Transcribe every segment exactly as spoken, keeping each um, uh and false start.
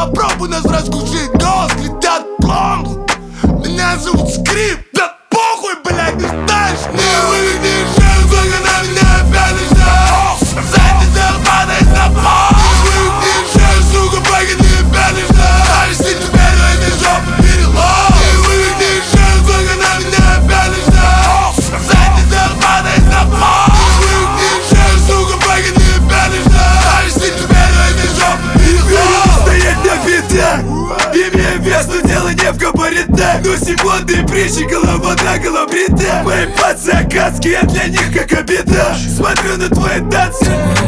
попробуй нас раскусить. Голос летят пломб. Меня зовут Скрип. Да похуй, блядь, не знаешь. Не выведи шею, только на меня пялишься. Сзади ты падаешь на пол. Не выведи шею, сука, пока не пялишься. Знаешь, ты теперь в этой жопе перелом. Не выведи шею, только на меня пялишься. Сзади ты падаешь на пол. Не выведи шею, сука, пока не пялишься. Знаешь, ты теперь в этой жопе перелом. Стоять на битах, имея вес, но дело не в габаритах. Но секунды и притчи, голова на голову брита. Мои пацы акадские, я для них как обида. Смотрю на твои танцы,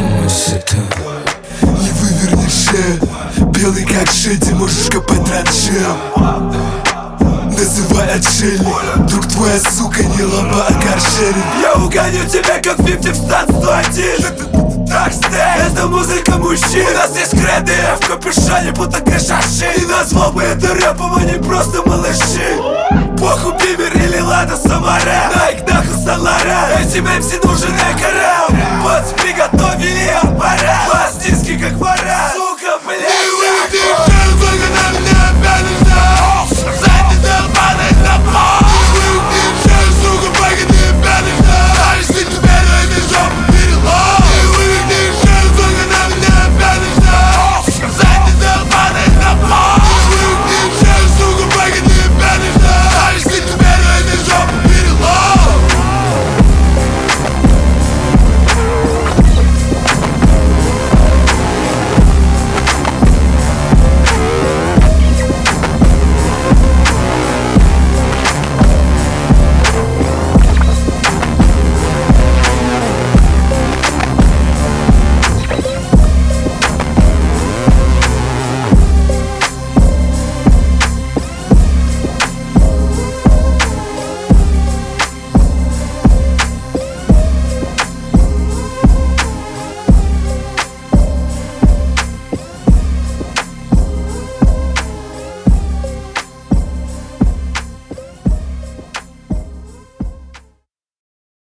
Не выверни шею. Белый как шея, ты можешь копать траншею. Называй отшельник. Друг твоя сука не лоба, а каршеринг. я угоню тебя как пятьдесят в стан сто один. Так стей, это музыка мужчин. У нас есть креды в капюшоне, будто крышаши. И назвал бы это рэпом, а не просто малыши. Похуй Бимер или Лада Самара, Найк нахуй Салара. Этим эм си нужен экорал. Вот приготовили аппарат. Вас низкий как вора.